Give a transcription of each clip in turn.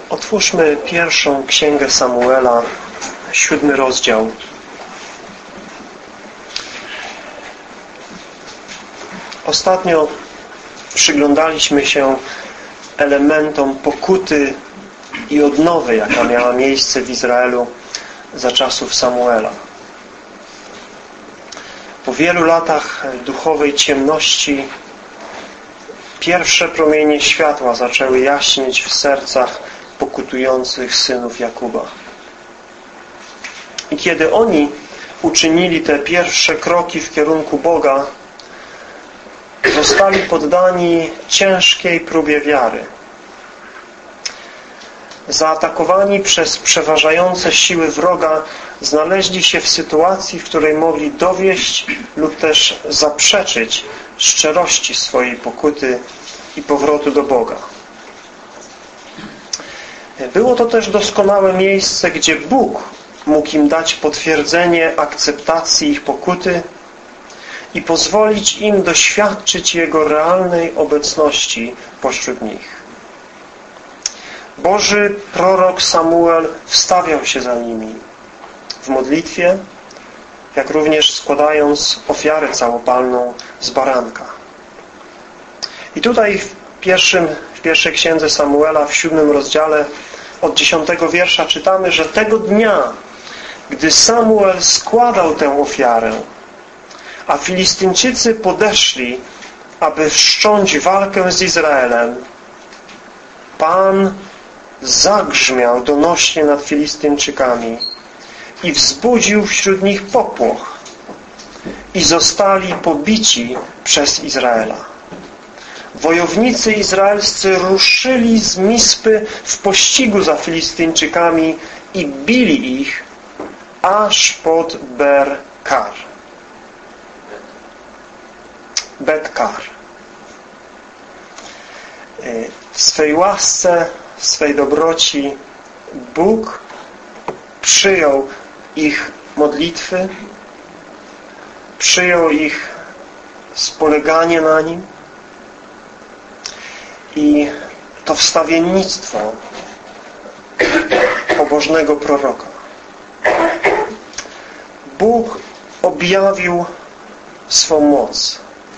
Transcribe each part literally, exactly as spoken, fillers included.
Otwórzmy pierwszą księgę Samuela, siódmy rozdział. Ostatnio przyglądaliśmy się elementom pokuty i odnowy, jaka miała miejsce w Izraelu za czasów Samuela. Po wielu latach duchowej ciemności pierwsze promienie światła zaczęły jaśnieć w sercach pokutujących synów Jakuba. I kiedy oni uczynili te pierwsze kroki w kierunku Boga, zostali poddani ciężkiej próbie wiary. Zaatakowani przez przeważające siły wroga, znaleźli się w sytuacji, w której mogli dowieść lub też zaprzeczyć szczerości swojej pokuty i powrotu do Boga. Było to też doskonałe miejsce, gdzie Bóg mógł im dać potwierdzenie akceptacji ich pokuty i pozwolić im doświadczyć Jego realnej obecności pośród nich. Boży prorok Samuel wstawiał się za nimi w modlitwie, jak również składając ofiarę całopalną z baranka. I tutaj w, pierwszym, w pierwszej księdze Samuela, w siódmym rozdziale, od dziesiątego wiersza czytamy, że tego dnia, gdy Samuel składał tę ofiarę, a Filistyńczycy podeszli, aby wszcząć walkę z Izraelem, Pan zagrzmiał donośnie nad Filistyńczykami i wzbudził wśród nich popłoch i zostali pobici przez Izraela. Wojownicy izraelscy ruszyli z Mispy w pościgu za Filistyńczykami i bili ich aż pod Ber-Kar. Bet-Kar. W swej łasce, w swej dobroci Bóg przyjął ich modlitwy, przyjął ich spoleganie na Nim i to wstawiennictwo pobożnego proroka. Bóg objawił swą moc.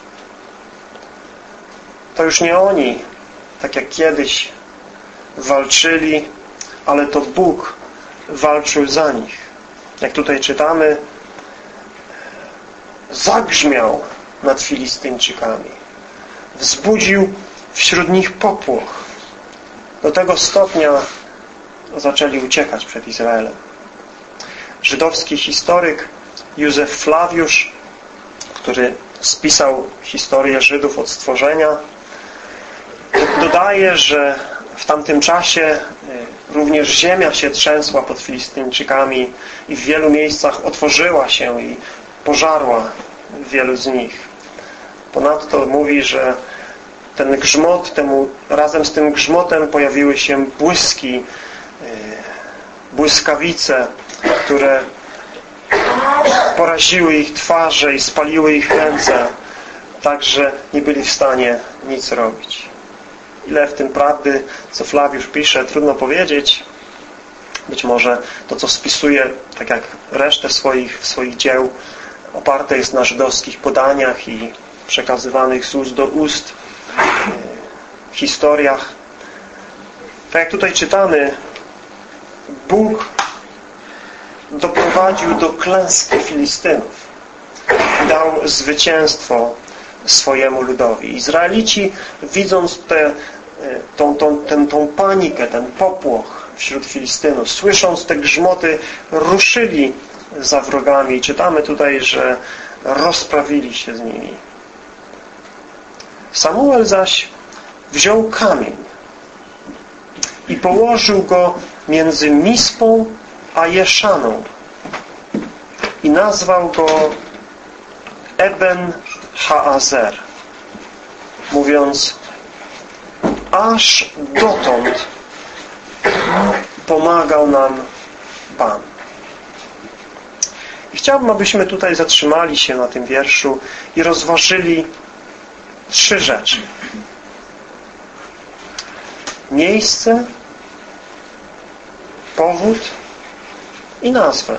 To już nie oni, tak jak kiedyś, walczyli, ale to Bóg walczył za nich. Jak tutaj czytamy, zagrzmiał nad Filistyńczykami. Wzbudził wśród nich popłoch. Do tego stopnia zaczęli uciekać przed Izraelem. Żydowski historyk Józef Flawiusz, który spisał historię Żydów od stworzenia, dodaje, że w tamtym czasie również ziemia się trzęsła pod Filistyńczykami i w wielu miejscach otworzyła się i pożarła wielu z nich. Ponadto mówi, że ten grzmot, temu, razem z tym grzmotem pojawiły się błyski, błyskawice, które poraziły ich twarze i spaliły ich ręce, tak że nie byli w stanie nic robić. Ile w tym prawdy, co Flawiusz pisze, trudno powiedzieć. Być może to, co spisuje, tak jak resztę swoich, swoich dzieł, oparte jest na żydowskich podaniach i przekazywanych z ust do ust w historiach. Tak jak tutaj czytamy, Bóg doprowadził do klęski Filistynów i dał zwycięstwo swojemu ludowi. Izraelici, widząc tę tą, tą, tą, tą panikę, ten popłoch wśród Filistynów, słysząc te grzmoty, ruszyli za wrogami. Czytamy tutaj, że rozprawili się z nimi. Samuel zaś wziął kamień i położył go między Mispą a Jeszaną i nazwał go Eben Haazer, mówiąc: aż dotąd pomagał nam Pan. I chciałbym, abyśmy tutaj zatrzymali się na tym wierszu i rozważyli trzy rzeczy. Miejsce, powód i nazwę.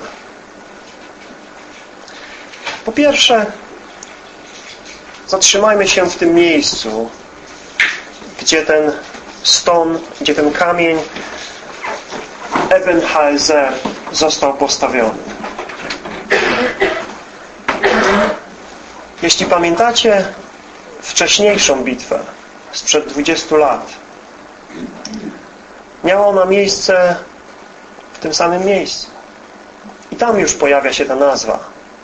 Po pierwsze, zatrzymajmy się w tym miejscu, gdzie ten ston, gdzie ten kamień Eben Haezer został postawiony. Jeśli pamiętacie wcześniejszą bitwę sprzed dwudziestu lat, miała ona miejsce w tym samym miejscu. I tam już pojawia się ta nazwa.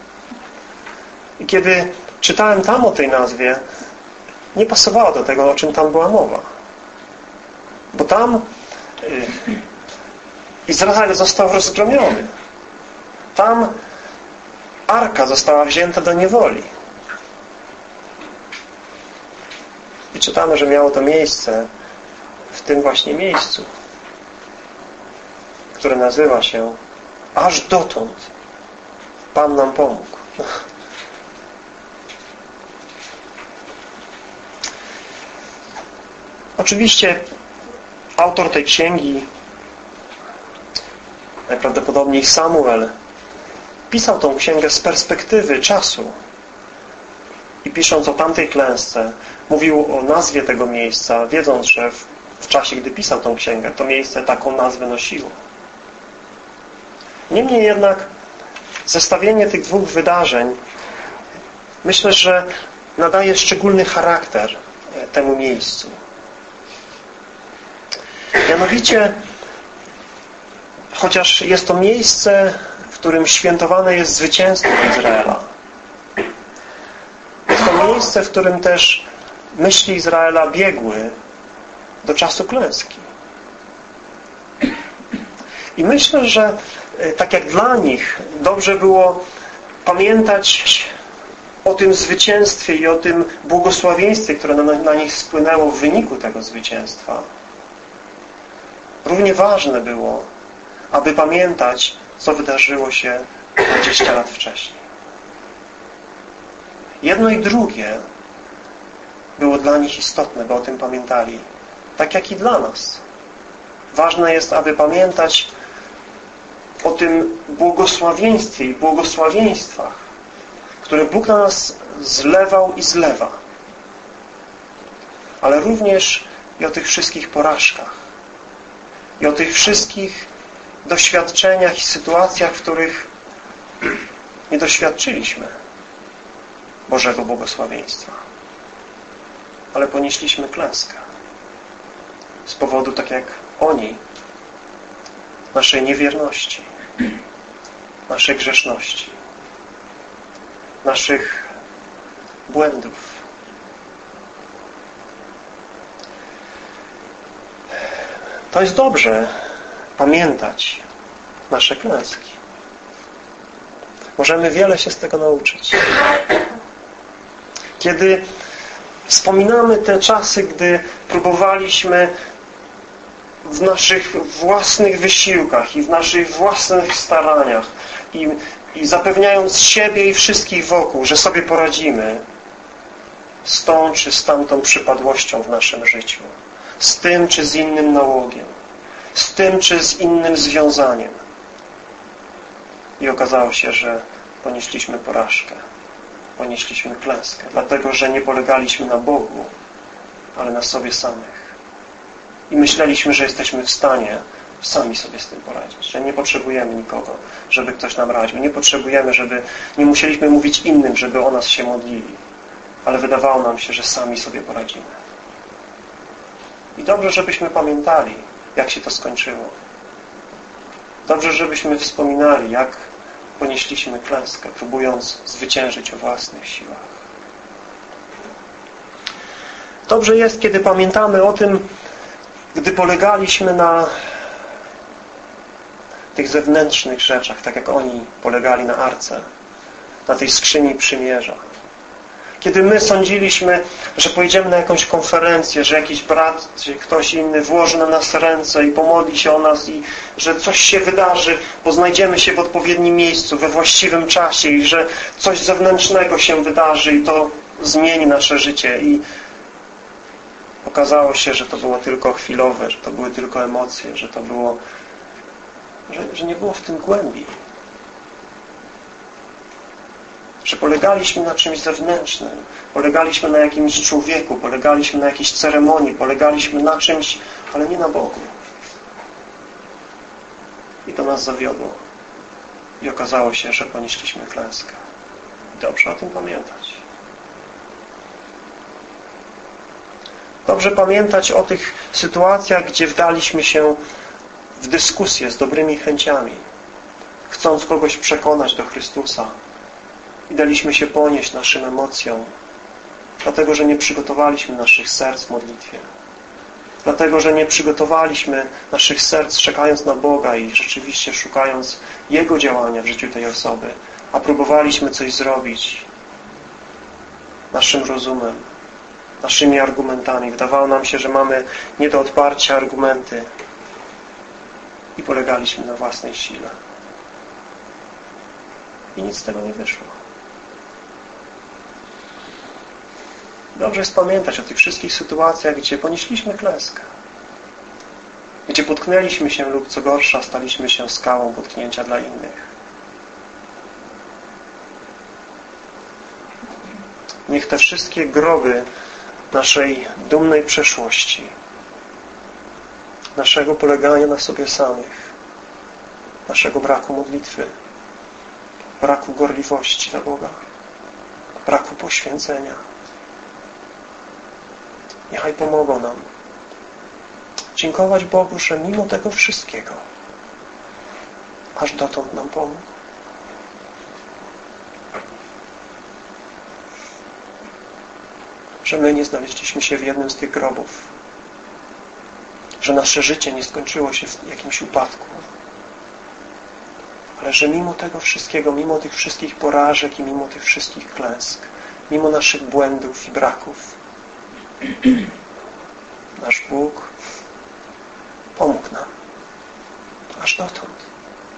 I kiedy czytałem tam o tej nazwie, nie pasowała do tego, o czym tam była mowa. Bo tam y, Izrael został rozgromiony. Tam Arka została wzięta do niewoli. I czytamy, że miało to miejsce w tym właśnie miejscu, które nazywa się Aż dotąd Pan nam pomógł. Oczywiście autor tej księgi, najprawdopodobniej Samuel, pisał tą księgę z perspektywy czasu i pisząc o tamtej klęsce mówił o nazwie tego miejsca, wiedząc, że w, w czasie, gdy pisał tą księgę, to miejsce taką nazwę nosiło. Niemniej jednak zestawienie tych dwóch wydarzeń myślę, że nadaje szczególny charakter temu miejscu. Mianowicie, chociaż jest to miejsce, w którym świętowane jest zwycięstwo Izraela, jest to miejsce, w którym też myśli Izraela biegły do czasu klęski. I myślę, że tak jak dla nich dobrze było pamiętać o tym zwycięstwie i o tym błogosławieństwie, które na, na nich spłynęło w wyniku tego zwycięstwa, równie ważne było, aby pamiętać, co wydarzyło się dwadzieścia lat wcześniej. Jedno i drugie było dla nich istotne, by o tym pamiętali. Tak jak i dla nas. Ważne jest, aby pamiętać o tym błogosławieństwie i błogosławieństwach, które Bóg na nas zlewał i zlewa. Ale również i o tych wszystkich porażkach. I o tych wszystkich doświadczeniach i sytuacjach, w których nie doświadczyliśmy Bożego błogosławieństwa. Ale ponieśliśmy klęskę. Z powodu, tak jak oni, naszej niewierności, naszej grzeszności, naszych błędów. To jest dobrze pamiętać nasze klęski. Możemy wiele się z tego nauczyć. Kiedy wspominamy te czasy, gdy próbowaliśmy w naszych własnych wysiłkach i w naszych własnych staraniach i, i zapewniając siebie i wszystkich wokół, że sobie poradzimy z tą czy z tamtą przypadłością w naszym życiu, z tym czy z innym nałogiem, z tym czy z innym związaniem. I okazało się, że ponieśliśmy porażkę, ponieśliśmy klęskę, dlatego że nie polegaliśmy na Bogu, ale na sobie samych. I myśleliśmy, że jesteśmy w stanie sami sobie z tym poradzić, że nie potrzebujemy nikogo, żeby ktoś nam radził. Nie potrzebujemy, żeby, nie musieliśmy mówić innym, żeby o nas się modlili. Ale wydawało nam się, że sami sobie poradzimy. I dobrze, żebyśmy pamiętali, jak się to skończyło. Dobrze, żebyśmy wspominali, jak ponieśliśmy klęskę, próbując zwyciężyć o własnych siłach. Dobrze jest, kiedy pamiętamy o tym, gdy polegaliśmy na tych zewnętrznych rzeczach, tak jak oni polegali na arce, na tej skrzyni przymierza. Kiedy my sądziliśmy, że pojedziemy na jakąś konferencję, że jakiś brat czy ktoś inny włoży na nas ręce i pomodli się o nas i że coś się wydarzy, bo znajdziemy się w odpowiednim miejscu, we właściwym czasie i że coś zewnętrznego się wydarzy i to zmieni nasze życie. I okazało się, że to było tylko chwilowe, że to były tylko emocje, że to było że, że nie było w tym głębi. Że polegaliśmy na czymś zewnętrznym, polegaliśmy na jakimś człowieku, polegaliśmy na jakiejś ceremonii, polegaliśmy na czymś, ale nie na Bogu. I to nas zawiodło. I okazało się, że ponieśliśmy klęskę. Dobrze o tym pamiętać. Dobrze pamiętać o tych sytuacjach, gdzie wdaliśmy się w dyskusję z dobrymi chęciami, chcąc kogoś przekonać do Chrystusa i daliśmy się ponieść naszym emocjom, dlatego, że nie przygotowaliśmy naszych serc w modlitwie, dlatego, że nie przygotowaliśmy naszych serc czekając na Boga i rzeczywiście szukając Jego działania w życiu tej osoby, a próbowaliśmy coś zrobić naszym rozumem, naszymi argumentami. Wydawało nam się, że mamy nie do odparcia argumenty i polegaliśmy na własnej sile. I nic z tego nie wyszło. Dobrze jest pamiętać o tych wszystkich sytuacjach, gdzie ponieśliśmy klęskę, gdzie potknęliśmy się lub co gorsza, staliśmy się skałą potknięcia dla innych. Niech te wszystkie groby naszej dumnej przeszłości, naszego polegania na sobie samych, naszego braku modlitwy, braku gorliwości dla Boga, braku poświęcenia, niechaj pomogą nam dziękować Bogu, że mimo tego wszystkiego aż dotąd nam pomógł. Że my nie znaleźliśmy się w jednym z tych grobów, że nasze życie nie skończyło się w jakimś upadku, ale że mimo tego wszystkiego, mimo tych wszystkich porażek i mimo tych wszystkich klęsk, mimo naszych błędów i braków, nasz Bóg pomógł nam aż dotąd.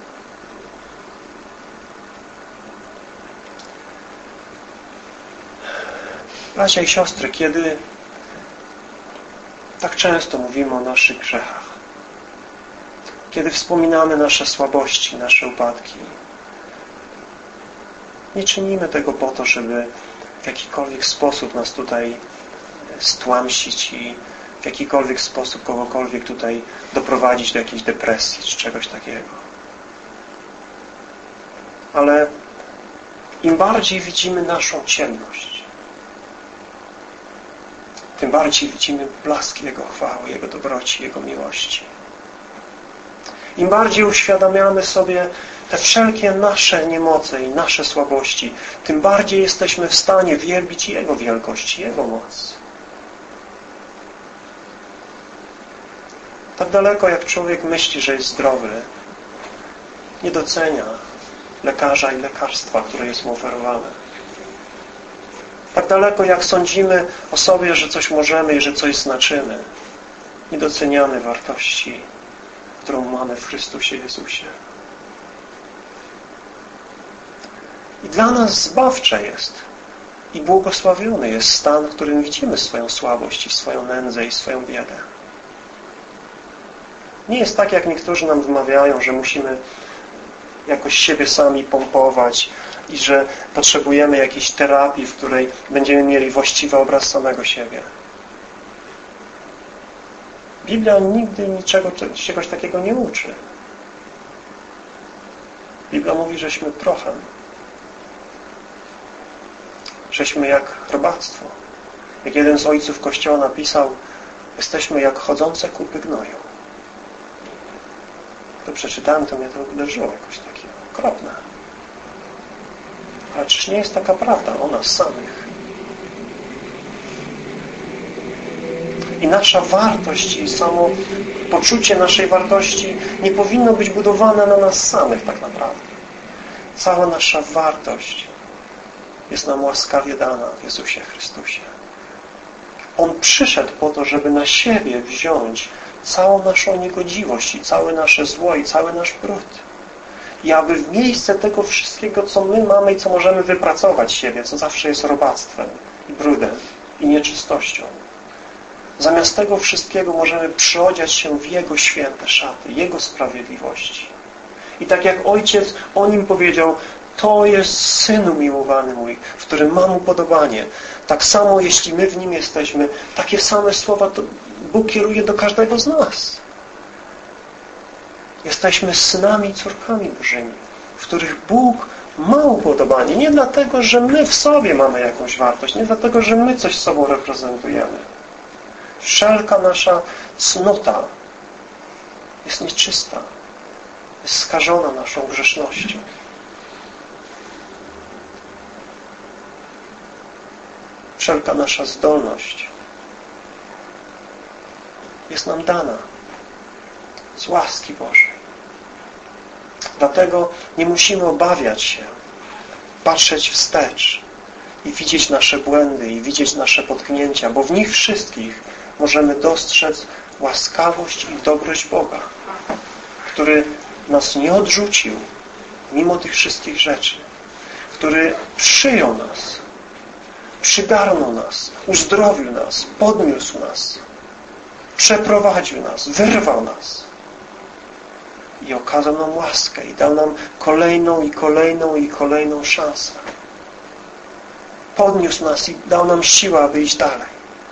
Bracia i siostry, kiedy tak często mówimy o naszych grzechach, kiedy wspominamy nasze słabości, nasze upadki, nie czynimy tego po to, żeby w jakikolwiek sposób nas tutaj stłamsić i w jakikolwiek sposób kogokolwiek tutaj doprowadzić do jakiejś depresji czy czegoś takiego. Ale im bardziej widzimy naszą ciemność, tym bardziej widzimy blask Jego chwały, Jego dobroci, Jego miłości. Im bardziej uświadamiamy sobie te wszelkie nasze niemoce i nasze słabości, tym bardziej jesteśmy w stanie wielbić Jego wielkość, Jego moc. Tak daleko jak człowiek myśli, że jest zdrowy, nie docenia lekarza i lekarstwa, które jest mu oferowane. Tak daleko jak sądzimy o sobie, że coś możemy i że coś znaczymy, nie doceniamy wartości, którą mamy w Chrystusie Jezusie. I dla nas zbawcze jest i błogosławiony jest stan, w którym widzimy swoją słabość i swoją nędzę i swoją biedę. Nie jest tak, jak niektórzy nam wymawiają, że musimy jakoś siebie sami pompować i że potrzebujemy jakiejś terapii, w której będziemy mieli właściwy obraz samego siebie. Biblia nigdy niczego, czegoś takiego nie uczy. Biblia mówi, żeśmy prochem. Żeśmy jak robactwo. Jak jeden z ojców Kościoła napisał, jesteśmy jak chodzące kupy gnoju. To przeczytałem, to mnie to uderzyło jakoś takie okropne. Ale czyż nie jest taka prawda o nas samych? I nasza wartość i samo poczucie naszej wartości nie powinno być budowane na nas samych tak naprawdę. Cała nasza wartość jest nam łaskawie dana w Jezusie Chrystusie. On przyszedł po to, żeby na siebie wziąć całą naszą niegodziwość i całe nasze zło i cały nasz brud. I aby w miejsce tego wszystkiego, co my mamy i co możemy wypracować siebie, co zawsze jest robactwem i brudem i nieczystością, zamiast tego wszystkiego możemy przyodziać się w Jego święte szaty, Jego sprawiedliwości, I tak jak Ojciec o Nim powiedział, to jest Syn umiłowany mój, w którym mam upodobanie. Tak samo, jeśli my w Nim jesteśmy, takie same słowa to Bóg kieruje do każdego z nas. Jesteśmy synami i córkami Bożymi, w których Bóg ma upodobanie. Nie dlatego, że my w sobie mamy jakąś wartość, nie dlatego, że my coś sobą reprezentujemy. Wszelka nasza cnota jest nieczysta, jest skażona naszą grzesznością. Wszelka nasza zdolność jest nam dana z łaski Bożej. Dlatego nie musimy obawiać się, patrzeć wstecz i widzieć nasze błędy i widzieć nasze potknięcia, bo w nich wszystkich możemy dostrzec łaskawość i dobroć Boga, który nas nie odrzucił mimo tych wszystkich rzeczy, który przyjął nas, przygarnął nas, uzdrowił nas, podniósł nas, przeprowadził nas, wyrwał nas i okazał nam łaskę i dał nam kolejną i kolejną i kolejną szansę. Podniósł nas i dał nam siłę, aby iść dalej.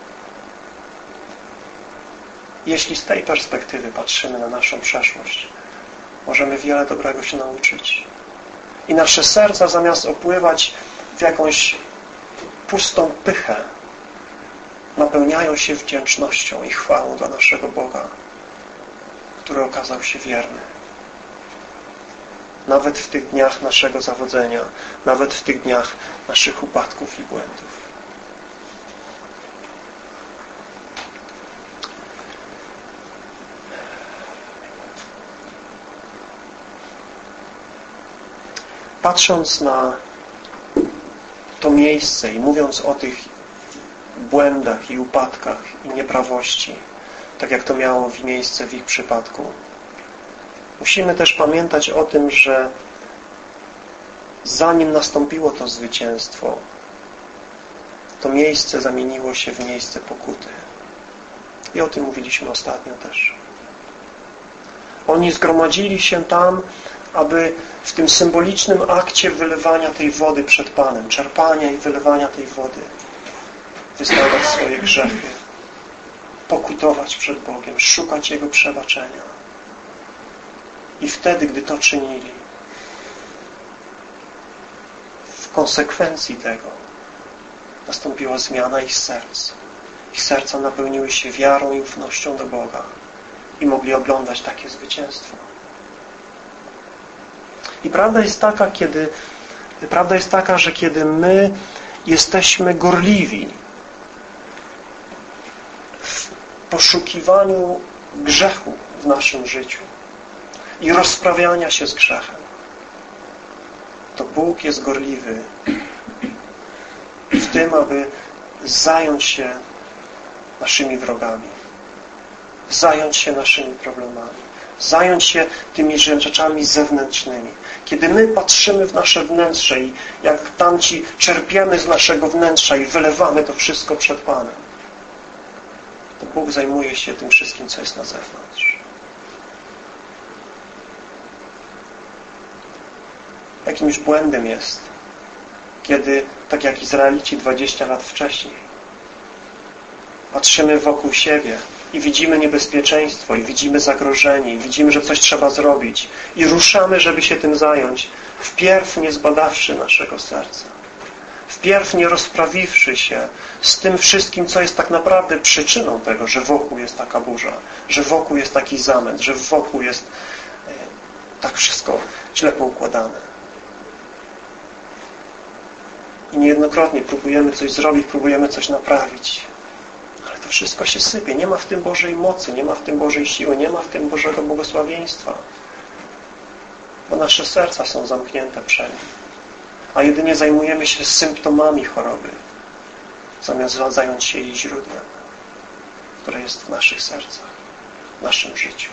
Jeśli z tej perspektywy patrzymy na naszą przeszłość, możemy wiele dobrego się nauczyć. I nasze serca zamiast opływać w jakąś pustą pychę, napełniają się wdzięcznością i chwałą dla naszego Boga, który okazał się wierny. Nawet w tych dniach naszego zawodzenia, nawet w tych dniach naszych upadków i błędów. Patrząc na to miejsce i mówiąc o tych błędach i upadkach i nieprawości, tak jak to miało miejsce w ich przypadku, musimy też pamiętać o tym, że zanim nastąpiło to zwycięstwo, to miejsce zamieniło się w miejsce pokuty. I o tym mówiliśmy ostatnio też. Oni zgromadzili się tam, aby w tym symbolicznym akcie wylewania tej wody przed Panem, czerpania i wylewania tej wody, wyznawać swoje grzechy, pokutować przed Bogiem, szukać Jego przebaczenia. I wtedy, gdy to czynili, w konsekwencji tego nastąpiła zmiana ich serc. Ich serca napełniły się wiarą i ufnością do Boga i mogli oglądać takie zwycięstwo. I prawda jest taka, kiedy, prawda jest taka, że kiedy my jesteśmy gorliwi w poszukiwaniu grzechu w naszym życiu i rozprawiania się z grzechem, to Bóg jest gorliwy w tym, aby zająć się naszymi wrogami, zająć się naszymi problemami, zająć się tymi rzeczami zewnętrznymi. Kiedy my patrzymy w nasze wnętrze i jak tamci czerpiemy z naszego wnętrza i wylewamy to wszystko przed Panem, to Bóg zajmuje się tym wszystkim, co jest na zewnątrz. Jakimś błędem jest, kiedy, tak jak Izraelici dwadzieścia lat wcześniej, patrzymy wokół siebie i widzimy niebezpieczeństwo, i widzimy zagrożenie, i widzimy, że coś trzeba zrobić, i ruszamy, żeby się tym zająć, wpierw nie zbadawszy naszego serca, wpierw nie rozprawiwszy się z tym wszystkim, co jest tak naprawdę przyczyną tego, że wokół jest taka burza, że wokół jest taki zamęt, że wokół jest e, tak wszystko źle poukładane. I niejednokrotnie próbujemy coś zrobić, próbujemy coś naprawić. Ale to wszystko się sypie. Nie ma w tym Bożej mocy, nie ma w tym Bożej siły, nie ma w tym Bożego błogosławieństwa. Bo nasze serca są zamknięte przed Nim. A jedynie zajmujemy się symptomami choroby, zamiast zająć się jej źródłem, które jest w naszych sercach, w naszym życiu.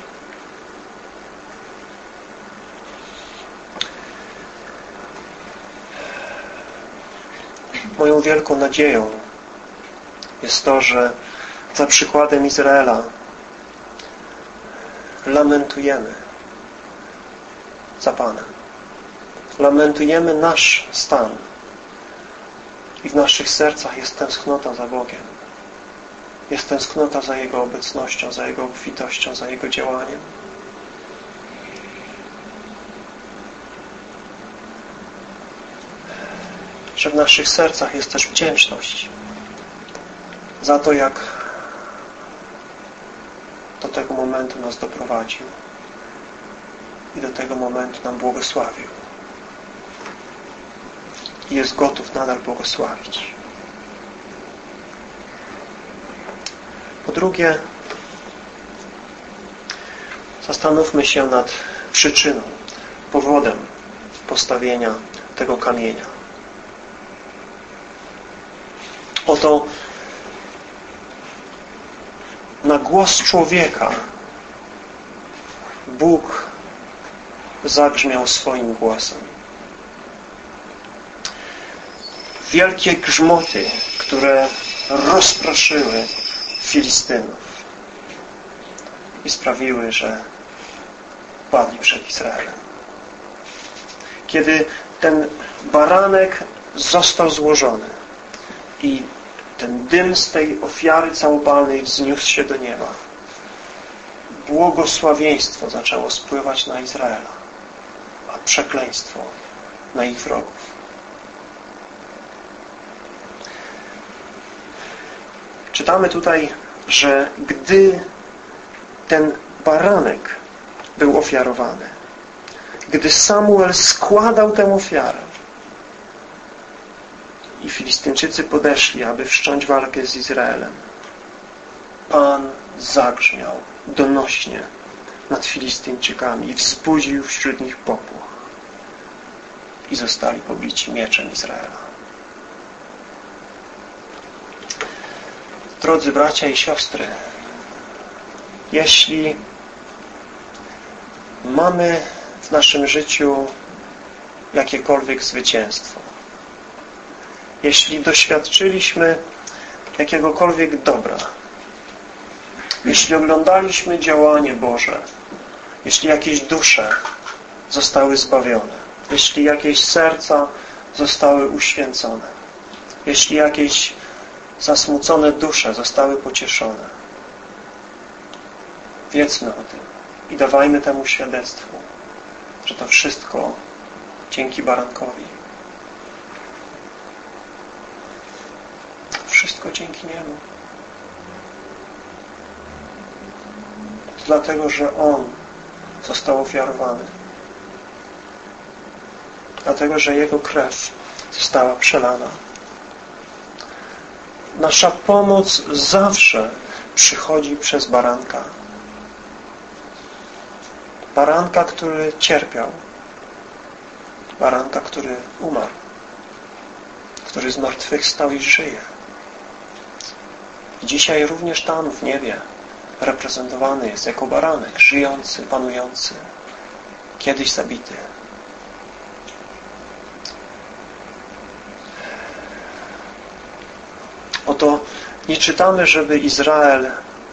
Moją wielką nadzieją jest to, że za przykładem Izraela lamentujemy za Panem. Lamentujemy nasz stan. I w naszych sercach jest tęsknota za Bogiem. Jest tęsknota za Jego obecnością, za Jego obfitością, za Jego działaniem. Że w naszych sercach jest też wdzięczność za to, jak do tego momentu nas doprowadził i do tego momentu nam błogosławił. I jest gotów nadal błogosławić. Po drugie, zastanówmy się nad przyczyną, powodem postawienia tego kamienia. Oto na głos człowieka Bóg zagrzmiał swoim głosem. Wielkie grzmoty, które rozproszyły Filistynów i sprawiły, że padli przed Izraelem. Kiedy ten baranek został złożony i ten dym z tej ofiary całopalnej wzniósł się do nieba, błogosławieństwo zaczęło spływać na Izraela, a przekleństwo na ich wrogów. Czytamy tutaj, że gdy ten baranek był ofiarowany, gdy Samuel składał tę ofiarę i Filistyńczycy podeszli, aby wszcząć walkę z Izraelem, Pan zagrzmiał donośnie nad Filistyńczykami i wzbudził wśród nich popłoch i zostali pobici mieczem Izraela. Drodzy bracia i siostry, jeśli mamy w naszym życiu jakiekolwiek zwycięstwo, jeśli doświadczyliśmy jakiegokolwiek dobra, jeśli oglądaliśmy działanie Boże, jeśli jakieś dusze zostały zbawione, jeśli jakieś serca zostały uświęcone, jeśli jakieś zasmucone dusze zostały pocieszone, wiedzmy o tym i dawajmy temu świadectwu, że to wszystko dzięki barankowi. Wszystko dzięki Niemu. Dlatego, że On został ofiarowany. Dlatego, że Jego krew została przelana. Nasza pomoc zawsze przychodzi przez baranka. Baranka, który cierpiał. Baranka, który umarł. Który zmartwychwstał i żyje. I dzisiaj również tam w niebie reprezentowany jest jako baranek, żyjący, panujący, kiedyś zabity. Oto nie czytamy, żeby Izrael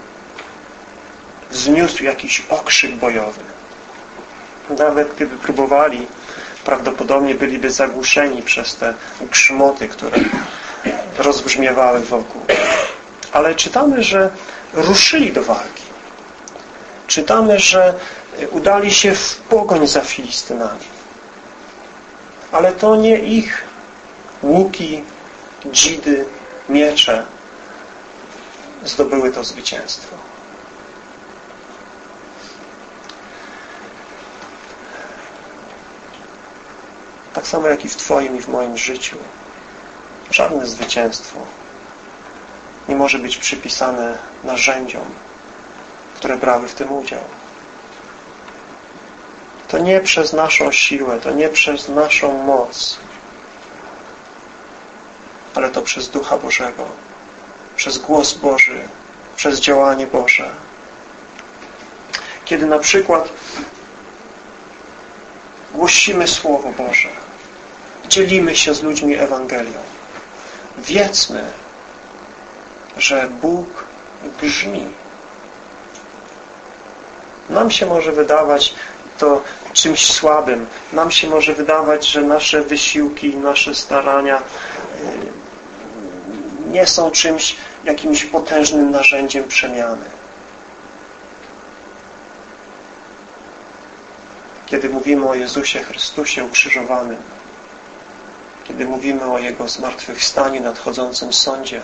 wzniósł jakiś okrzyk bojowy. Nawet gdyby próbowali, prawdopodobnie byliby zagłuszeni przez te grzmoty, które rozbrzmiewały wokół. Ale czytamy, że ruszyli do walki. Czytamy, że udali się w pogoń za Filistynami. Ale to nie ich łuki, dżidy, miecze zdobyły to zwycięstwo. Tak samo jak i w Twoim i w moim życiu. Żadne zwycięstwo nie może być przypisane narzędziom, które brały w tym udział. To nie przez naszą siłę, to nie przez naszą moc, ale to przez Ducha Bożego, przez głos Boży, przez działanie Boże. Kiedy na przykład głosimy Słowo Boże, dzielimy się z ludźmi Ewangelią, wiedzmy, że Bóg grzmi. Nam się może wydawać, to czymś słabym. Nam się może wydawać, że nasze wysiłki, nasze starania nie są czymś, jakimś potężnym narzędziem przemiany. Kiedy mówimy o Jezusie Chrystusie ukrzyżowanym, kiedy mówimy o Jego zmartwychwstaniu, nadchodzącym sądzie,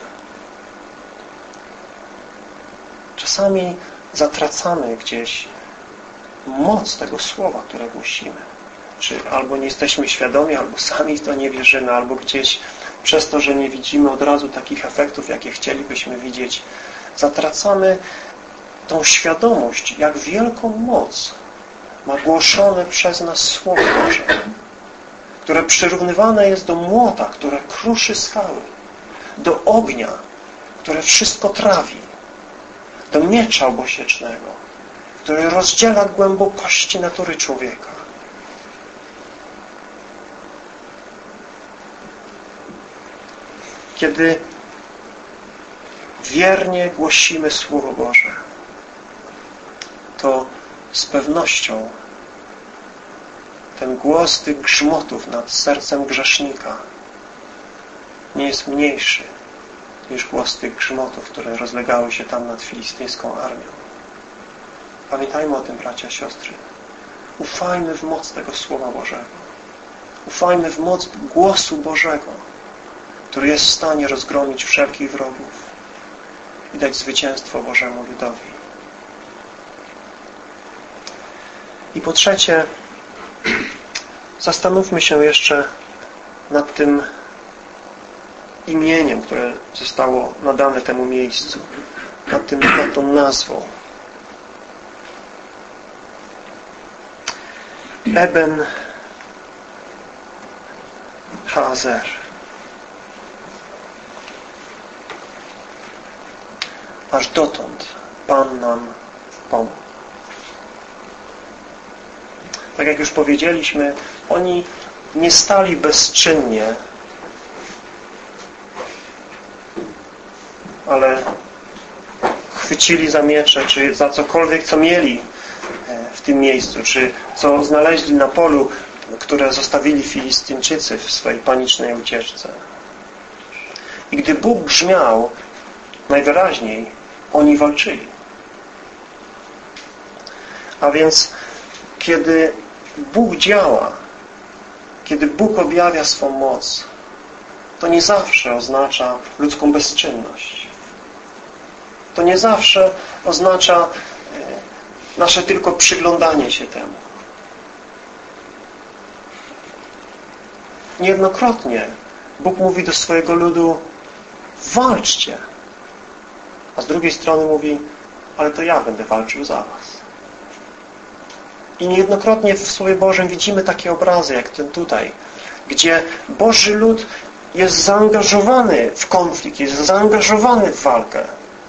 czasami zatracamy gdzieś moc tego słowa, które głosimy. Czy albo nie jesteśmy świadomi, albo sami w to nie wierzymy, albo gdzieś przez to, że nie widzimy od razu takich efektów, jakie chcielibyśmy widzieć, zatracamy tą świadomość, jak wielką moc ma głoszone przez nas Słowo Boże, które przyrównywane jest do młota, które kruszy skały, do ognia, które wszystko trawi, do miecza obosiecznego, który rozdziela głębokości natury człowieka. Kiedy wiernie głosimy Słowo Boże, to z pewnością ten głos tych grzmotów nad sercem grzesznika nie jest mniejszy niż głos tych grzmotów, które rozlegały się tam nad filistyńską armią. Pamiętajmy o tym, bracia, siostry. Ufajmy w moc tego Słowa Bożego. Ufajmy w moc głosu Bożego, który jest w stanie rozgromić wszelkich wrogów i dać zwycięstwo Bożemu ludowi. I po trzecie, zastanówmy się jeszcze nad tym imieniem, które zostało nadane temu miejscu, nad, tym, nad tą nazwą. Eben Haazer. Aż dotąd Pan nam pomógł. Tak jak już powiedzieliśmy, oni nie stali bezczynnie, ale chwycili za miecze, czy za cokolwiek, co mieli w tym miejscu, czy co znaleźli na polu, które zostawili Filistyńczycy w swojej panicznej ucieczce. I gdy Bóg grzmiał najwyraźniej, oni walczyli. A więc kiedy Bóg działa, kiedy Bóg objawia swą moc, to nie zawsze oznacza ludzką bezczynność. To nie zawsze oznacza nasze tylko przyglądanie się temu. Niejednokrotnie Bóg mówi do swojego ludu: walczcie. A z drugiej strony mówi: ale to ja będę walczył za was. I niejednokrotnie w Słowie Bożym widzimy takie obrazy, jak ten tutaj, gdzie Boży lud jest zaangażowany w konflikt, jest zaangażowany w walkę.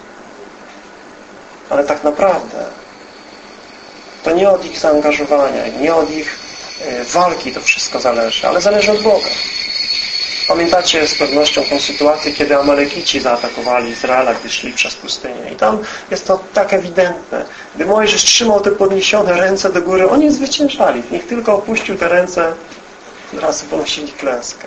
Ale tak naprawdę to nie od ich zaangażowania, nie od ich walki to wszystko zależy, ale zależy od Boga. Pamiętacie z pewnością tą sytuację, kiedy Amalekici zaatakowali Izraela, gdy szli przez pustynię. I tam jest to tak ewidentne. Gdy Mojżesz trzymał te podniesione ręce do góry, oni zwyciężali. Niech tylko opuścił te ręce, od razu ponosili klęskę.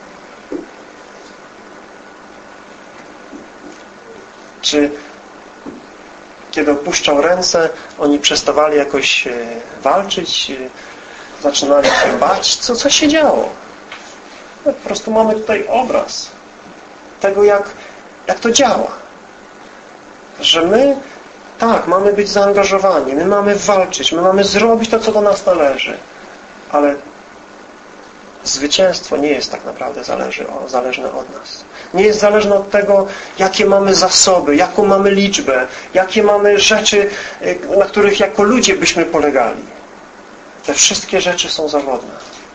Czy kiedy opuszczał ręce, oni przestawali jakoś walczyć, zaczynali się bać? Co, co się działo? No, po prostu mamy tutaj obraz tego, jak, jak to działa. Że my, tak, mamy być zaangażowani, my mamy walczyć, my mamy zrobić to, co do nas należy. Ale zwycięstwo nie jest tak naprawdę zależy, o, zależne od nas. Nie jest zależne od tego, jakie mamy zasoby, jaką mamy liczbę, jakie mamy rzeczy, na których jako ludzie byśmy polegali. Te wszystkie rzeczy są zawodne.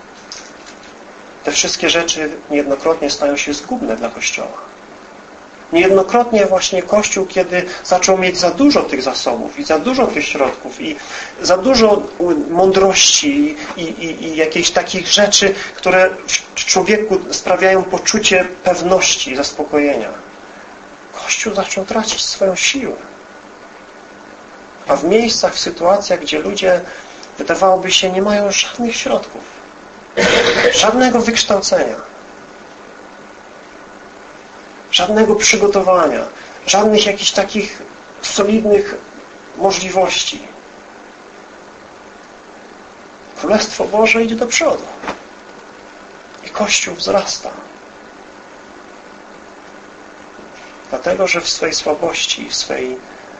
Te wszystkie rzeczy niejednokrotnie stają się zgubne dla Kościoła. Niejednokrotnie właśnie Kościół, kiedy zaczął mieć za dużo tych zasobów i za dużo tych środków i za dużo mądrości i, i, i jakichś takich rzeczy, które w człowieku sprawiają poczucie pewności, zaspokojenia. Kościół zaczął tracić swoją siłę. A w miejscach, w sytuacjach, gdzie ludzie wydawałoby się, nie mają żadnych środków, żadnego wykształcenia, żadnego przygotowania, żadnych jakichś takich solidnych możliwości. Królestwo Boże idzie do przodu i Kościół wzrasta. Dlatego, że w swej słabości, w swej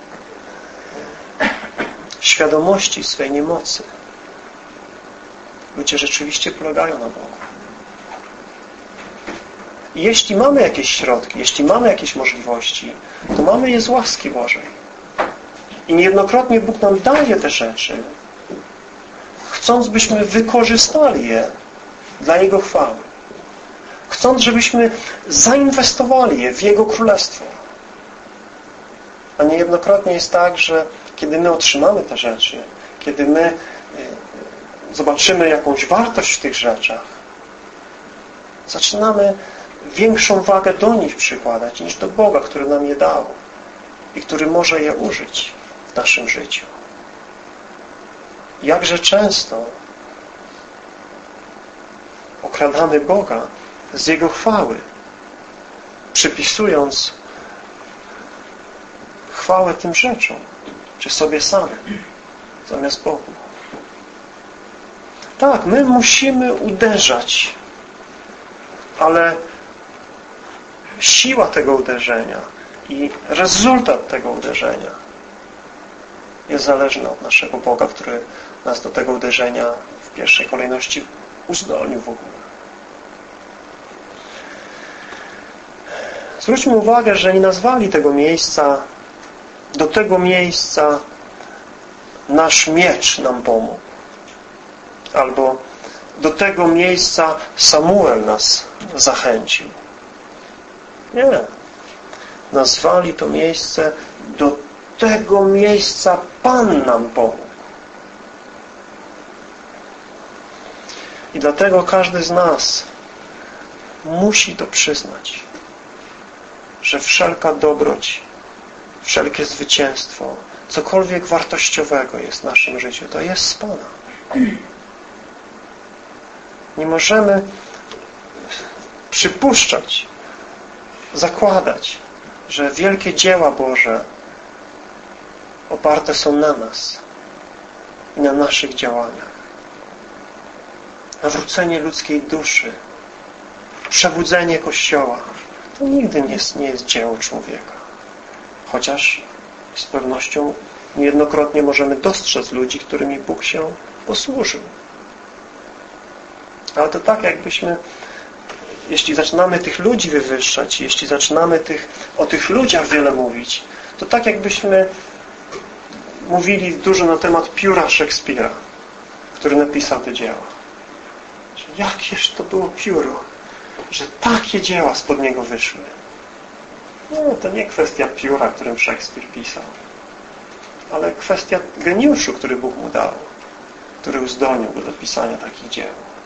świadomości, w swej niemocy ludzie rzeczywiście polegają na Bogu. I jeśli mamy jakieś środki, jeśli mamy jakieś możliwości, to mamy je z łaski Bożej. I niejednokrotnie Bóg nam daje te rzeczy, chcąc, byśmy wykorzystali je dla Jego chwały. Chcąc, żebyśmy zainwestowali je w Jego Królestwo. A niejednokrotnie jest tak, że kiedy my otrzymamy te rzeczy, kiedy my zobaczymy jakąś wartość w tych rzeczach, zaczynamy większą wagę do nich przykładać niż do Boga, który nam je dał i który może je użyć w naszym życiu. Jakże często okradamy Boga z Jego chwały, przypisując chwałę tym rzeczom, czy sobie samym, zamiast Bogu. Tak, my musimy uderzać, ale siła tego uderzenia i rezultat tego uderzenia jest zależny od naszego Boga, który nas do tego uderzenia w pierwszej kolejności uzdolnił w ogóle. Zwróćmy uwagę, że nie nazwali tego miejsca, do tego miejsca nasz miecz nam pomógł. Albo do tego miejsca Samuel nas zachęcił. Nie. Nazwali to miejsce, do tego miejsca Pan nam pomógł. I dlatego każdy z nas musi to przyznać, że wszelka dobroć, wszelkie zwycięstwo, cokolwiek wartościowego jest w naszym życiu, to jest z Pana. Nie możemy przypuszczać, zakładać, że wielkie dzieła Boże oparte są na nas i na naszych działaniach. Nawrócenie ludzkiej duszy, przebudzenie Kościoła, to nigdy nie jest, nie jest dzieło człowieka. Chociaż z pewnością niejednokrotnie możemy dostrzec ludzi, którymi Bóg się posłużył. Ale to tak, jakbyśmy, jeśli zaczynamy tych ludzi wywyższać, jeśli zaczynamy tych, o tych ludziach wiele mówić, to tak jakbyśmy mówili dużo na temat pióra Szekspira, który napisał te dzieła. Że jakież to było pióro, że takie dzieła spod niego wyszły. No, to nie kwestia pióra, którym Szekspir pisał, ale kwestia geniuszu, który Bóg mu dał, który uzdolnił go do pisania takich dzieł.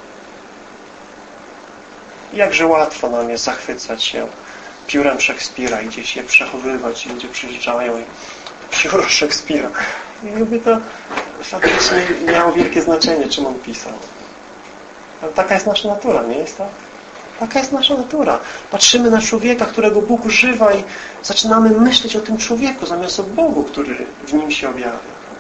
Jakże łatwo nam jest zachwycać się piórem Szekspira i gdzieś je przechowywać i ludzie przyjeżdżają i pióro Szekspira. I jakby to faktycznie miało wielkie znaczenie, czym on pisał. Ale taka jest nasza natura, nie jest tak? Taka jest nasza natura. Patrzymy na człowieka, którego Bóg używa i zaczynamy myśleć o tym człowieku zamiast o Bogu, który w nim się objawia.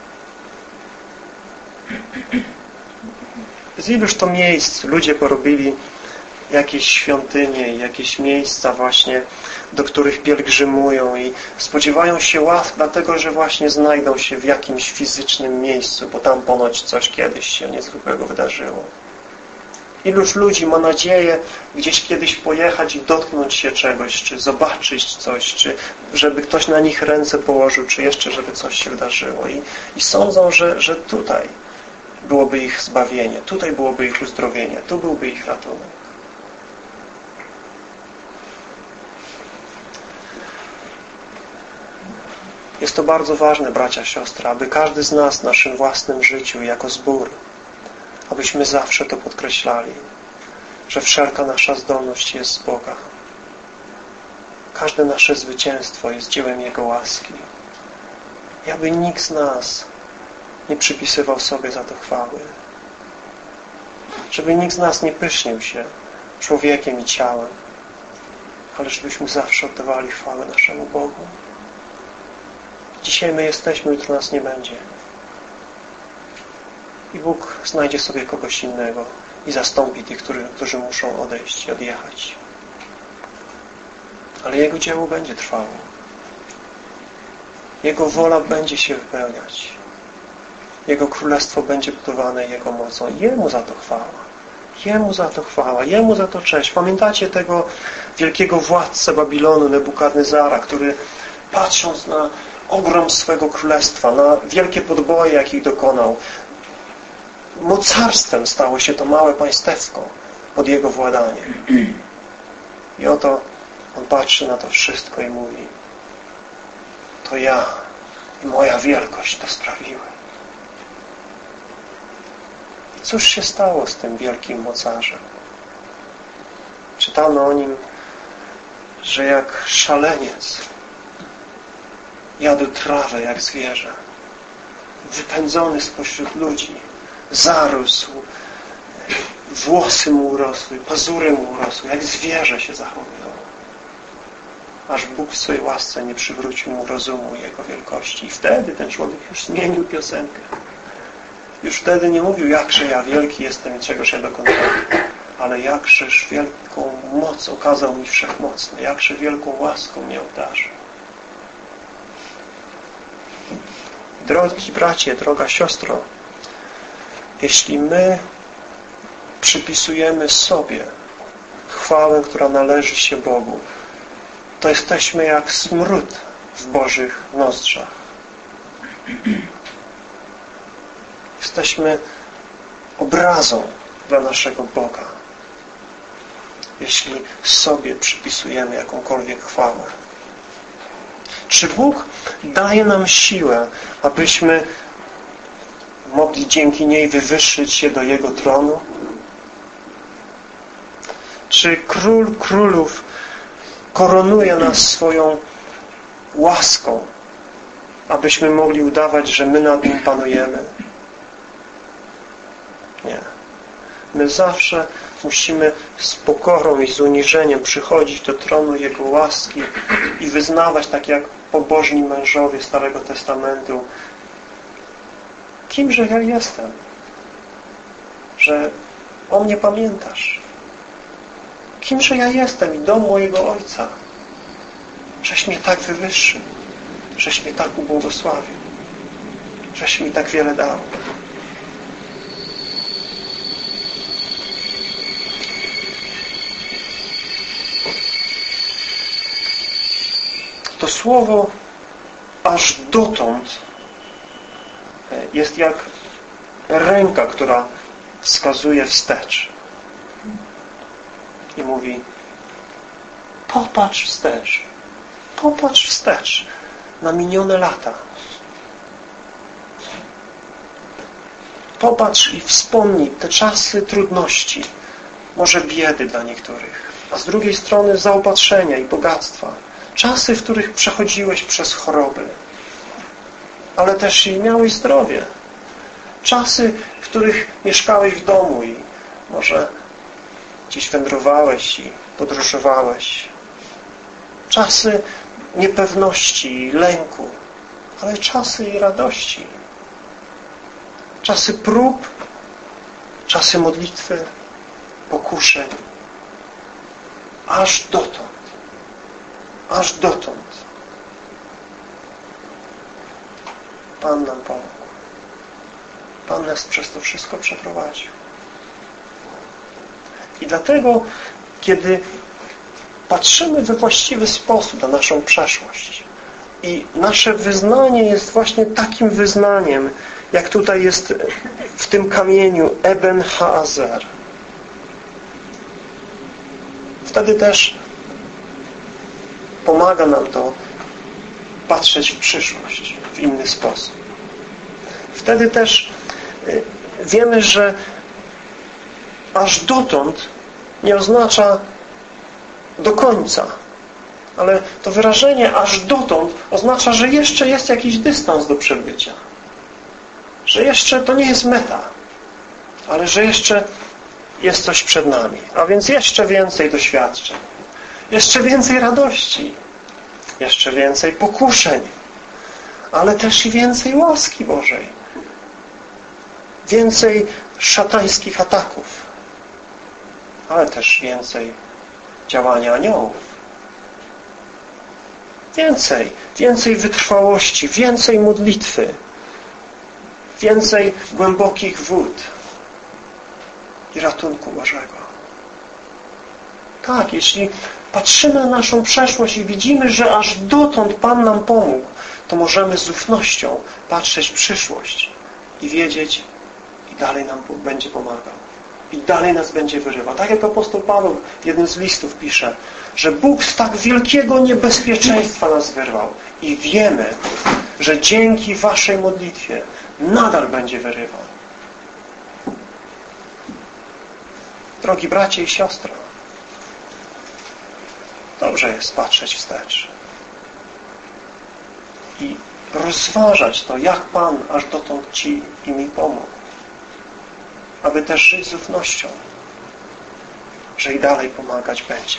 Z iluż to miejsc ludzie porobili jakieś świątynie, jakieś miejsca właśnie, do których pielgrzymują i spodziewają się łask, dlatego że właśnie znajdą się w jakimś fizycznym miejscu, bo tam ponoć coś kiedyś się niezwykłego wydarzyło. Iluż ludzi ma nadzieję gdzieś kiedyś pojechać i dotknąć się czegoś, czy zobaczyć coś, czy żeby ktoś na nich ręce położył, czy jeszcze żeby coś się wydarzyło. I, i sądzą, że, że tutaj byłoby ich zbawienie, tutaj byłoby ich uzdrowienie, tu byłby ich ratunek. Jest to bardzo ważne, bracia, siostry, aby każdy z nas w naszym własnym życiu jako zbór, abyśmy zawsze to podkreślali, że wszelka nasza zdolność jest z Boga. Każde nasze zwycięstwo jest dziełem Jego łaski. I aby nikt z nas nie przypisywał sobie za to chwały. Żeby nikt z nas nie pysznił się człowiekiem i ciałem, ale żebyśmy zawsze oddawali chwałę naszemu Bogu. Dzisiaj my jesteśmy, jutro nas nie będzie. I Bóg znajdzie sobie kogoś innego i zastąpi tych, którzy, którzy muszą odejść i odjechać. Ale Jego dzieło będzie trwało. Jego wola będzie się wypełniać. Jego królestwo będzie budowane Jego mocą. Jemu za to chwała. Jemu za to chwała. Jemu za to cześć. Pamiętacie tego wielkiego władcę Babilonu, Nebukadnezara, który patrząc na ogrom swego królestwa, na wielkie podboje, jakich dokonał, mocarstwem stało się to małe państewko pod jego władaniem. I oto on patrzy na to wszystko i mówi: to ja i moja wielkość to sprawiły. Cóż się stało z tym wielkim mocarzem? Czytano o nim, że jak szaleniec jadł trawę jak zwierzę, wypędzony spośród ludzi, zarósł, włosy mu urosły, pazury mu urosły, jak zwierzę się zachowywał. Aż Bóg w swojej łasce nie przywrócił mu rozumu Jego wielkości. I wtedy ten człowiek już zmienił piosenkę. Już wtedy nie mówił: jakże ja wielki jestem i czegoś ja dokonałem, ale jakżeż wielką moc okazał mi Wszechmocny, jakże wielką łaską mnie obdarzył. Drogi bracie, droga siostro, jeśli my przypisujemy sobie chwałę, która należy się Bogu, to jesteśmy jak smród w Bożych nozdrzach. Jesteśmy obrazą dla naszego Boga, jeśli sobie przypisujemy jakąkolwiek chwałę. Czy Bóg daje nam siłę, abyśmy mogli dzięki niej wywyższyć się do Jego tronu? Czy Król Królów koronuje nas swoją łaską, abyśmy mogli udawać, że my nad Nim panujemy? Nie. My zawsze musimy z pokorą i z uniżeniem przychodzić do tronu Jego łaski i wyznawać, tak jak pobożni mężowie Starego Testamentu: kimże ja jestem, że o mnie pamiętasz? Kimże ja jestem i dom mojego Ojca, żeś mnie tak wywyższył, żeś mnie tak ubłogosławił, żeś mi tak wiele dał. To słowo aż dotąd jest jak ręka, która wskazuje wstecz i mówi: popatrz wstecz, popatrz wstecz na minione lata. Popatrz i wspomnij te czasy trudności, może biedy dla niektórych, a z drugiej strony zaopatrzenia i bogactwa. Czasy, w których przechodziłeś przez choroby, ale też i miałeś zdrowie. Czasy, w których mieszkałeś w domu i może gdzieś wędrowałeś i podróżowałeś. Czasy niepewności i lęku, ale czasy i radości. Czasy prób, czasy modlitwy, pokuszeń. Aż dotąd. Aż dotąd. Pan nam pomógł. Pan nas przez to wszystko przeprowadził. I dlatego, kiedy patrzymy we właściwy sposób na naszą przeszłość i nasze wyznanie jest właśnie takim wyznaniem, jak tutaj jest w tym kamieniu Eben Haazer, wtedy też pomaga nam to patrzeć w przyszłość w inny sposób. Wtedy też wiemy, że aż dotąd nie oznacza do końca. Ale to wyrażenie aż dotąd oznacza, że jeszcze jest jakiś dystans do przebycia. że jeszcze to nie jest meta, ale że jeszcze jest coś przed nami. A więc jeszcze więcej doświadczeń, jeszcze więcej radości, jeszcze więcej pokuszeń, ale też i więcej łaski Bożej, więcej szatańskich ataków, ale też więcej działania aniołów. Więcej, więcej wytrwałości, więcej modlitwy, więcej głębokich wód i ratunku Bożego. Tak, jeśli patrzymy na naszą przeszłość i widzimy, że aż dotąd Pan nam pomógł, to możemy z ufnością patrzeć w przyszłość i wiedzieć, i dalej nam Bóg będzie pomagał. I dalej nas będzie wyrywał. Tak jak apostoł Paweł w jednym z listów pisze, że Bóg z tak wielkiego niebezpieczeństwa nas wyrwał. I wiemy, że dzięki waszej modlitwie nadal będzie wyrywał. Drogi bracie i siostro, dobrze jest patrzeć wstecz i rozważać to, jak Pan aż dotąd Ci i mi pomógł, aby też żyć z ufnością, że i dalej pomagać będzie.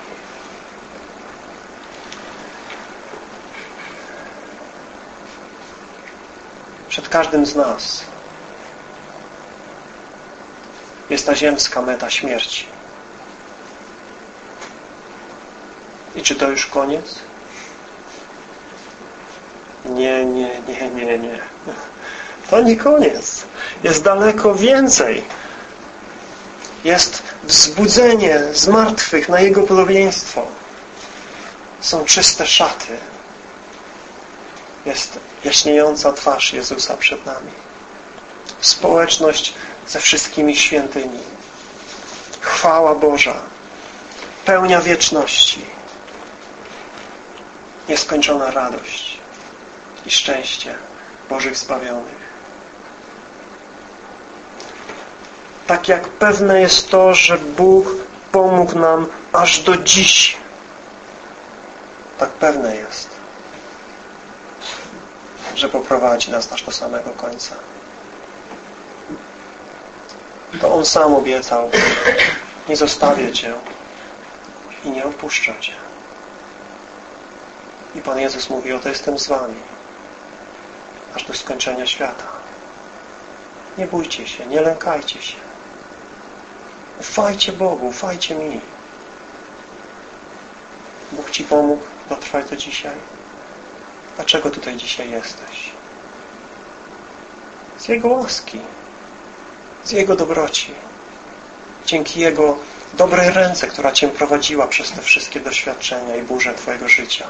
Przed każdym z nas jest ta ziemska meta śmierci. I czy to już koniec? Nie, nie, nie, nie, nie. To nie koniec. Jest daleko więcej. Jest wzbudzenie z martwych na Jego podobieństwo. Są czyste szaty. Jest jaśniejąca twarz Jezusa przed nami. Społeczność ze wszystkimi świętymi. Chwała Boża. Pełnia wieczności. Nieskończona radość i szczęście Bożych zbawionych. Tak jak pewne jest to, że Bóg pomógł nam aż do dziś, tak pewne jest, że poprowadzi nas aż do samego końca. To On sam obiecał: nie zostawię Cię i nie opuszczę Cię. I Pan Jezus mówi: oto jestem z wami aż do skończenia świata. Nie bójcie się, nie lękajcie się. Ufajcie Bogu, ufajcie mi. Bóg Ci pomógł dotrwać do dzisiaj. Dlaczego tutaj dzisiaj jesteś? Z Jego łaski, z Jego dobroci, dzięki Jego dobrej ręce, która Cię prowadziła przez te wszystkie doświadczenia i burze Twojego życia.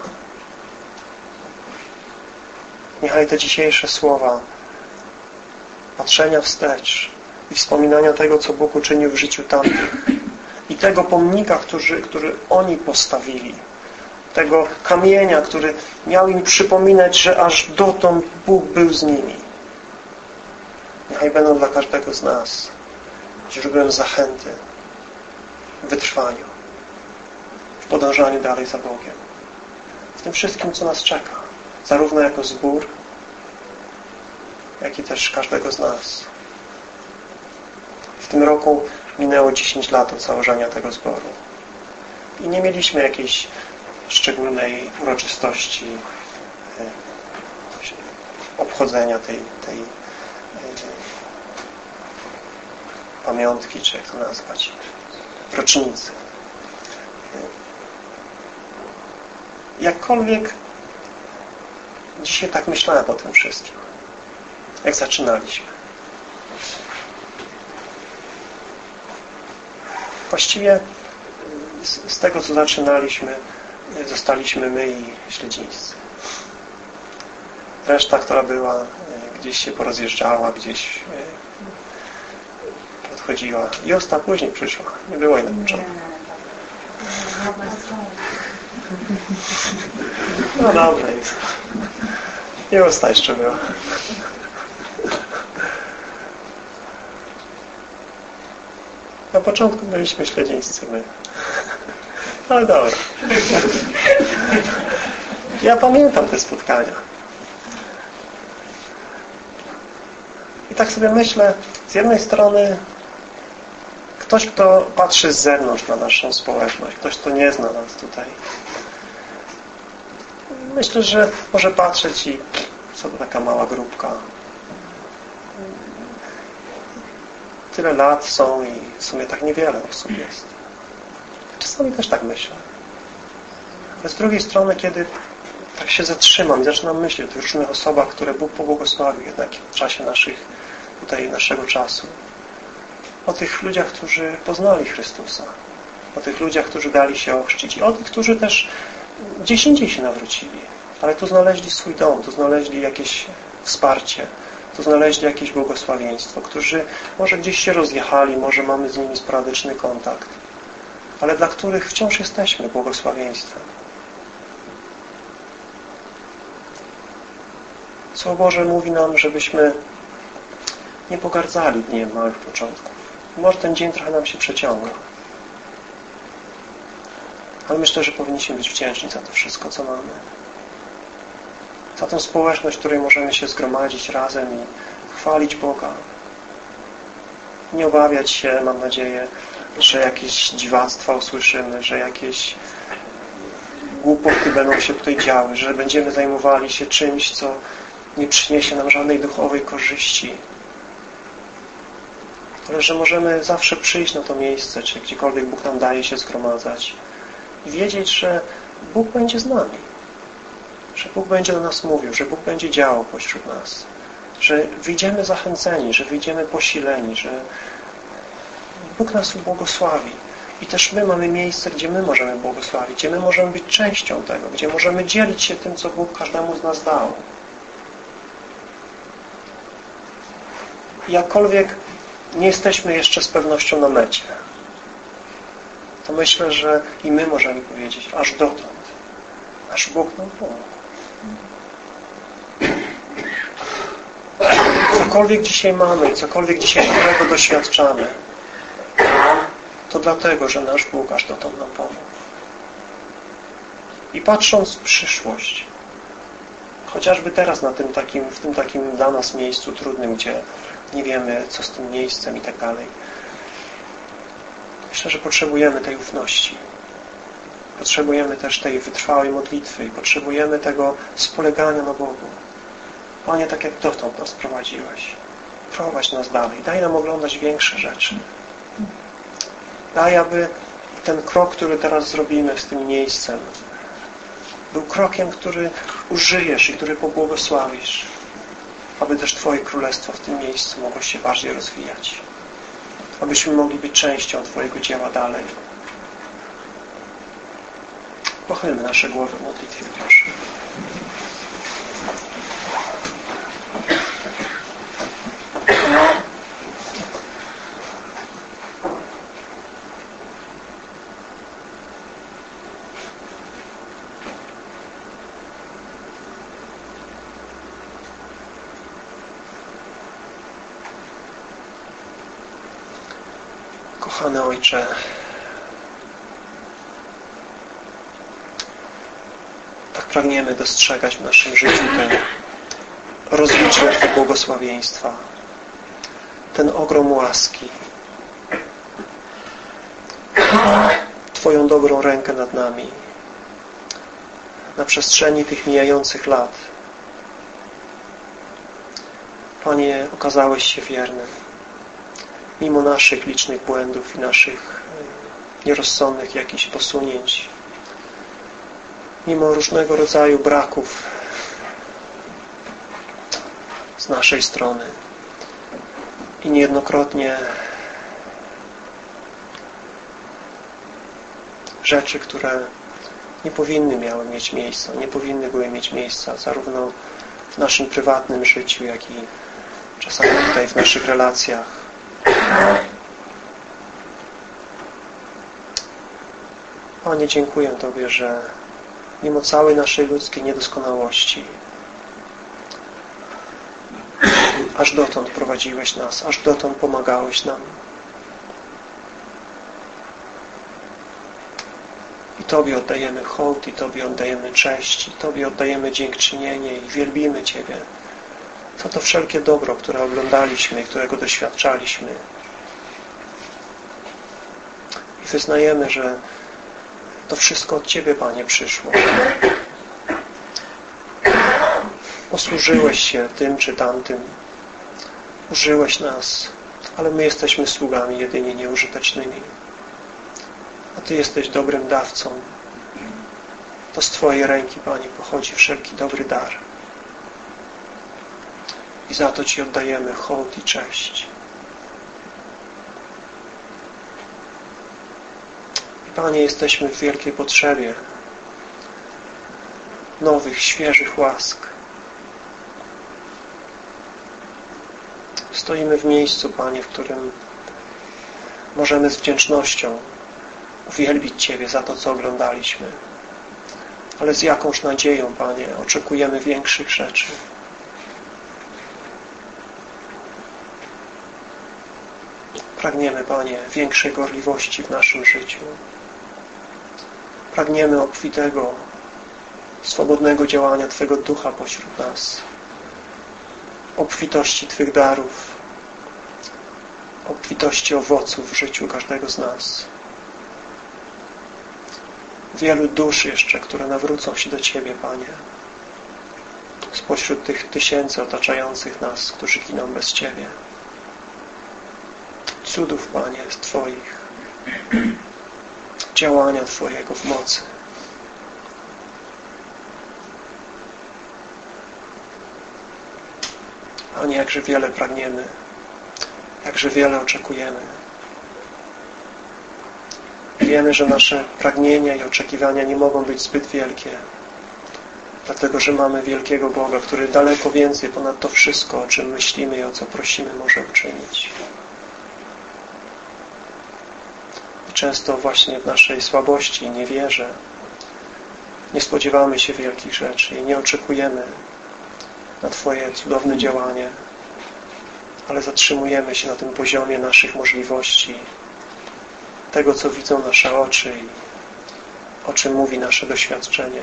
Niechaj te dzisiejsze słowa patrzenia wstecz i wspominania tego, co Bóg uczynił w życiu tamtych i tego pomnika, który, który oni postawili, tego kamienia, który miał im przypominać, że aż dotąd Bóg był z nimi. Niechaj będą dla każdego z nas źródłem zachęty w wytrwaniu, w podążaniu dalej za Bogiem, w tym wszystkim, co nas czeka, zarówno jako zbór, jak i też każdego z nas. W tym roku minęło dziesięć lat od założenia tego zboru i nie mieliśmy jakiejś szczególnej uroczystości obchodzenia tej, tej pamiątki, czy jak to nazwać, rocznicy. Jakkolwiek dzisiaj tak myślałem o tym wszystkim, jak zaczynaliśmy. Właściwie z, z tego, co zaczynaliśmy, zostaliśmy my i śledzińscy. Reszta, która była, gdzieś się porozjeżdżała, gdzieś podchodziła. Josta później przyszła. Nie było jej na początku. No dobra, jest. Josta jeszcze była. Na początku byliśmy śledzińscy my. Ale dobra. Ja pamiętam te spotkania. tak sobie myślę, z jednej strony ktoś, kto patrzy z zewnątrz na naszą społeczność, ktoś, kto nie zna nas tutaj, myślę, że może patrzeć i co to taka mała grupka. Tyle lat są i w sumie tak niewiele osób jest. Czasami też tak myślę. Ale z drugiej strony, kiedy tak się zatrzymam i zaczynam myśleć o tych różnych osobach, które Bóg pobłogosławił jednak w czasie naszych, tutaj naszego czasu. O tych ludziach, którzy poznali Chrystusa. O tych ludziach, którzy dali się ochrzcić. I o tych, którzy też gdzieś indziej się nawrócili. Ale tu znaleźli swój dom, tu znaleźli jakieś wsparcie, tu znaleźli jakieś błogosławieństwo, którzy może gdzieś się rozjechali, może mamy z nimi sporadyczny kontakt, ale dla których wciąż jesteśmy błogosławieństwem. Słowo Boże mówi nam, żebyśmy nie pogardzali dniem małych początków. Może ten dzień trochę nam się przeciąga. Ale myślę, że powinniśmy być wdzięczni za to wszystko, co mamy. Za tę społeczność, w której możemy się zgromadzić razem i chwalić Boga. Nie obawiać się, mam nadzieję, że jakieś dziwactwa usłyszymy, że jakieś głupoty będą się tutaj działy, że będziemy zajmowali się czymś, co nie przyniesie nam żadnej duchowej korzyści. Ale że możemy zawsze przyjść na to miejsce, czy gdziekolwiek Bóg nam daje się zgromadzać i wiedzieć, że Bóg będzie z nami. Że Bóg będzie do nas mówił, że Bóg będzie działał pośród nas. Że wyjdziemy zachęceni, że wyjdziemy posileni, że Bóg nas ubłogosławi. I też my mamy miejsce, gdzie my możemy błogosławić, gdzie my możemy być częścią tego, gdzie możemy dzielić się tym, co Bóg każdemu z nas dał. I jakkolwiek nie jesteśmy jeszcze z pewnością na mecie, to myślę, że i my możemy powiedzieć, aż dotąd, aż Bóg nam pomógł. Cokolwiek dzisiaj mamy, cokolwiek dzisiaj nowego doświadczamy, to dlatego, że nasz Bóg aż dotąd nam pomógł. I patrząc w przyszłość, chociażby teraz na tym takim, w tym takim dla nas miejscu trudnym, gdzie nie wiemy, co z tym miejscem i tak dalej, myślę, że potrzebujemy tej ufności. Potrzebujemy też tej wytrwałej modlitwy i potrzebujemy tego spolegania na Bogu. Panie, tak jak dotąd nas prowadziłeś, prowadź nas dalej. Daj nam oglądać większe rzeczy. Daj, aby ten krok, który teraz zrobimy z tym miejscem, był krokiem, który użyjesz i który pobłogosławisz, aby też Twoje królestwo w tym miejscu mogło się bardziej rozwijać. Abyśmy mogli być częścią Twojego dzieła dalej. Pochylmy nasze głowy w modlitwie, proszę. Kochany Ojcze, tak pragniemy dostrzegać w naszym życiu te rozliczne Twoje błogosławieństwa, ten ogrom łaski, Twoją dobrą rękę nad nami na przestrzeni tych mijających lat. Panie, okazałeś się wierny. Mimo naszych licznych błędów i naszych nierozsądnych jakichś posunięć, mimo różnego rodzaju braków z naszej strony i niejednokrotnie rzeczy, które nie powinny miały mieć miejsca, nie powinny były mieć miejsca zarówno w naszym prywatnym życiu, jak i czasami tutaj w naszych relacjach. Panie, dziękuję Tobie, że mimo całej naszej ludzkiej niedoskonałości aż dotąd prowadziłeś nas, aż dotąd pomagałeś nam. I Tobie oddajemy hołd, i Tobie oddajemy cześć, i Tobie oddajemy dziękczynienie i wielbimy Ciebie za to wszelkie dobro, które oglądaliśmy i którego doświadczaliśmy. I wyznajemy, że to wszystko od Ciebie, Panie, przyszło. Posłużyłeś się tym czy tamtym. Użyłeś nas, ale my jesteśmy sługami jedynie nieużytecznymi. A Ty jesteś dobrym dawcą. To z Twojej ręki, Panie, pochodzi wszelki dobry dar. I za to Ci oddajemy hołd i cześć. I Panie, jesteśmy w wielkiej potrzebie nowych, świeżych łask. Stoimy w miejscu, Panie, w którym możemy z wdzięcznością uwielbić Ciebie za to, co oglądaliśmy. Ale z jakąż nadzieją, Panie, oczekujemy większych rzeczy. Pragniemy, Panie, większej gorliwości w naszym życiu. Pragniemy obfitego, swobodnego działania Twego Ducha pośród nas. Obfitości Twych darów. Obfitości owoców w życiu każdego z nas. Wielu dusz jeszcze, które nawrócą się do Ciebie, Panie. Spośród tych tysięcy otaczających nas, którzy giną bez Ciebie. Cudów, Panie, z Twoich. Działania Twojego w mocy. Panie, jakże wiele pragniemy. Jakże wiele oczekujemy. Wiemy, że nasze pragnienia i oczekiwania nie mogą być zbyt wielkie. Dlatego, że mamy wielkiego Boga, który daleko więcej ponad to wszystko, o czym myślimy i o co prosimy, może uczynić. I często właśnie w naszej słabości i niewierze nie spodziewamy się wielkich rzeczy i nie oczekujemy na Twoje cudowne działanie, ale zatrzymujemy się na tym poziomie naszych możliwości, tego, co widzą nasze oczy i o czym mówi nasze doświadczenie.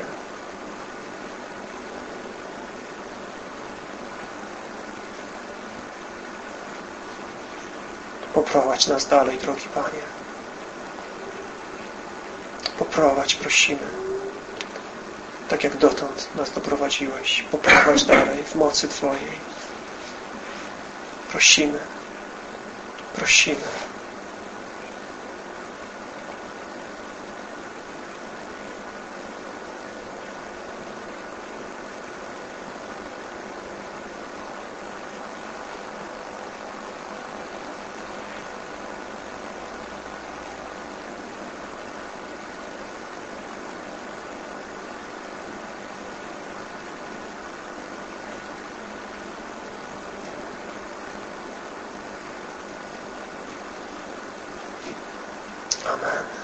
Poprowadź nas dalej, drogi Panie. Poprowadź, prosimy. Tak jak dotąd nas doprowadziłeś. Poprowadź dalej w mocy Twojej. Prosimy. Prosimy. Amen.